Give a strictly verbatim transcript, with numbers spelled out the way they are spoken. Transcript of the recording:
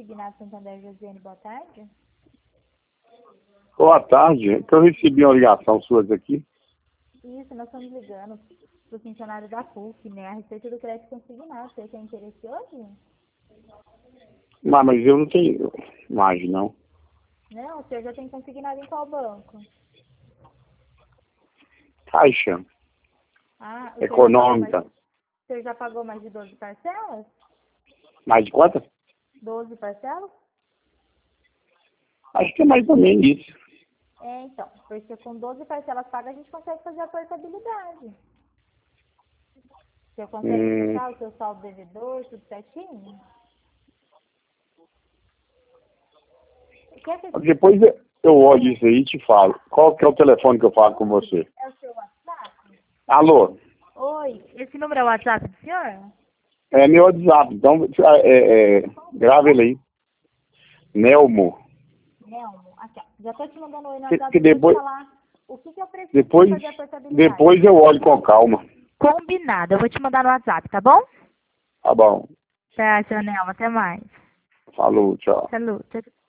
Consignado Santander, Josiane, boa tarde. Boa tarde, que eu recebi uma ligação suas aqui. Isso, nós estamos ligando para o funcionário da P U C, né, a respeito do crédito consignado. Você tem interesse hoje? Mas, mas eu não tenho margem, não. Não, o senhor já tem consignado em qual banco? Caixa Ah, o senhor já econômica. pagou mais, o senhor já pagou mais de doze parcelas? Mais de quantas? doze parcelas? Acho que é mais ou menos isso. É, então, porque com doze parcelas pagas a gente consegue fazer a portabilidade. O senhor consegue Hum, fechar o seu saldo devedor, tudo certinho? Quer que... depois eu- eu olho isso aí e te falo. Qual que é o telefone que eu falo com você? É o seu WhatsApp? Alô? Oi, esse número é o WhatsApp do senhor? É meu WhatsApp, então é, é, grava ele aí. Nelmo. Nelmo, aqui, ó. Já tô te mandando oi no Que, WhatsApp que e vou te depois, falar o que, que eu preciso para depois, fazer a portabilidade. depois eu olho com calma. Combinado, eu vou te mandar no WhatsApp, tá bom? Tá bom. Tá, seu Nelmo, até mais. Falou, tchau. Saludo.